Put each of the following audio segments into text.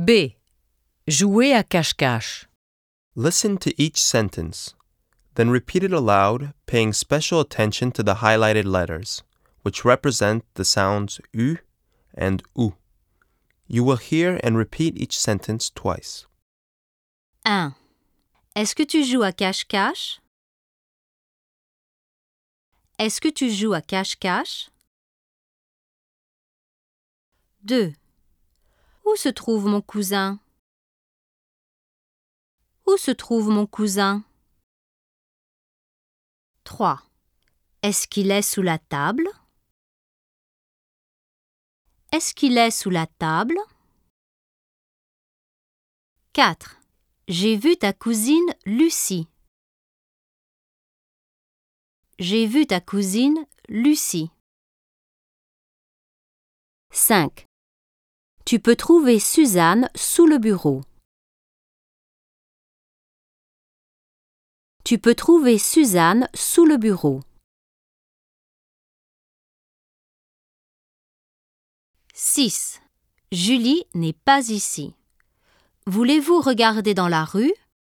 B. Jouer à cache-cache. Listen to each sentence, then repeat it aloud, paying special attention to the highlighted letters, which represent the sounds U and OU. You will hear and repeat each sentence twice. 1. Est-ce que tu joues à cache-cache? Est-ce que tu joues à cache-cache? 2. Où se trouve mon cousin? Où se trouve mon cousin? 3. Est-ce qu'il est sous la table? Est-ce qu'il est sous la table? 4. J'ai vu ta cousine Lucie. J'ai vu ta cousine Lucie. 5. Tu peux trouver Suzanne sous le bureau. Tu peux trouver Suzanne sous le bureau. 6. Julie n'est pas ici. Voulez-vous regarder dans la rue?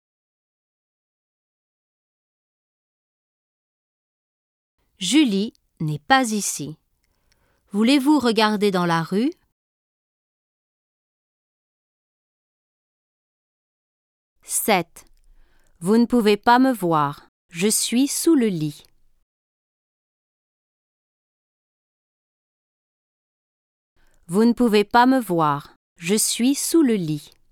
Julie n'est pas ici. Voulez-vous regarder dans la rue? 7. Vous ne pouvez pas me voir. Je suis sous le lit. Vous ne pouvez pas me voir. Je suis sous le lit.